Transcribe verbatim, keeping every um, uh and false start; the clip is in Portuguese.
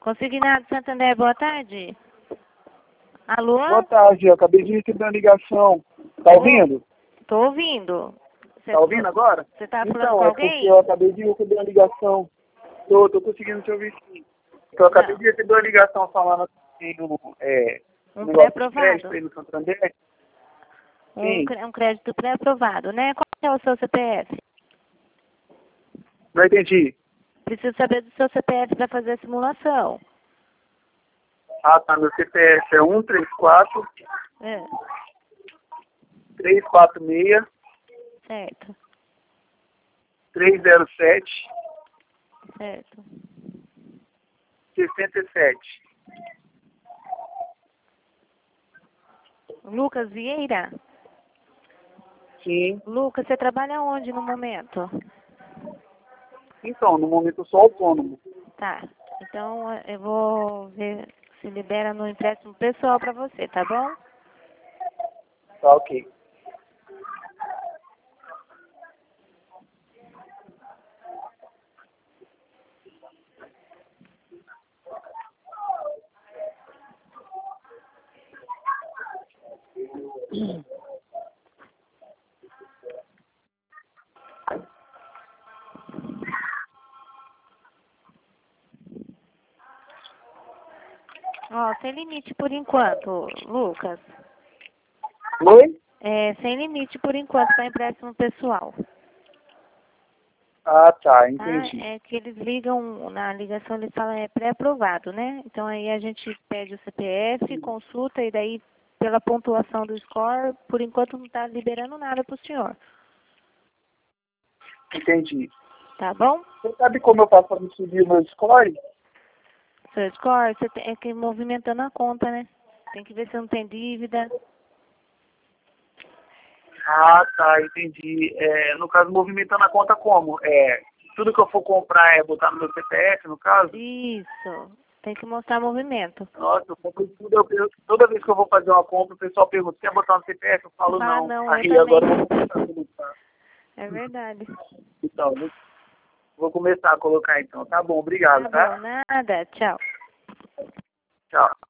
Consignado Santander, boa tarde. Alô? Boa tarde, eu acabei de receber uma ligação. Tá ouvindo? Tô ouvindo. Cê Tá ouvindo agora? Você tá falando Então, com é alguém? porque eu acabei de receber uma ligação. Tô, tô conseguindo te ouvir sim. Eu acabei Não. de receber uma ligação falando assim, do, é, Um negócio de pré-aprovado? crédito aí no Santander. Um, Sim. cre- um crédito pré-aprovado, né? Qual é o seu C P F? Não entendi. Preciso saber do seu C P F para fazer a simulação. Ah, tá. Meu C P F é um três quatro, É, três quatro seis, certo, três zero sete, certo. sessenta e sete. Lucas Vieira? Sim. Lucas, você trabalha onde no momento? Então, no momento eu sou autônomo. Tá, então eh, eu vou ver se libera no empréstimo pessoal para você, tá bom? Tá ok. Ó, sem limite por enquanto, Lucas. Oi? É, sem limite por enquanto para empréstimo pessoal. Ah, tá. Tá? Entendi. É que eles ligam, na ligação eles falam é pré-aprovado, né? Então aí a gente pede o C P F, consulta e daí pela pontuação do score, por enquanto não está liberando nada para o senhor. Entendi. Tá bom? Você sabe como eu faço para me subir o meu score? Seu score, você tem é que ir movimentando a conta, né? Tem que ver se não tem dívida. Ah, tá, entendi. É, no caso, movimentando a conta como? É, tudo que eu for comprar é botar no meu C P F, no caso? Isso. Tem que mostrar movimento. Nossa, eu compro tudo, eu, eu- toda vez que eu vou fazer uma compra, o pessoal pergunta, quer botar no C P F? Eu falo Ah, não. não, eu Aí também. agora eu vou começar a colocar. É verdade. Então, vou, vou começar a colocar então. Tá bom, obrigado, Tá bom, tá? nada. Tchau. Tchau.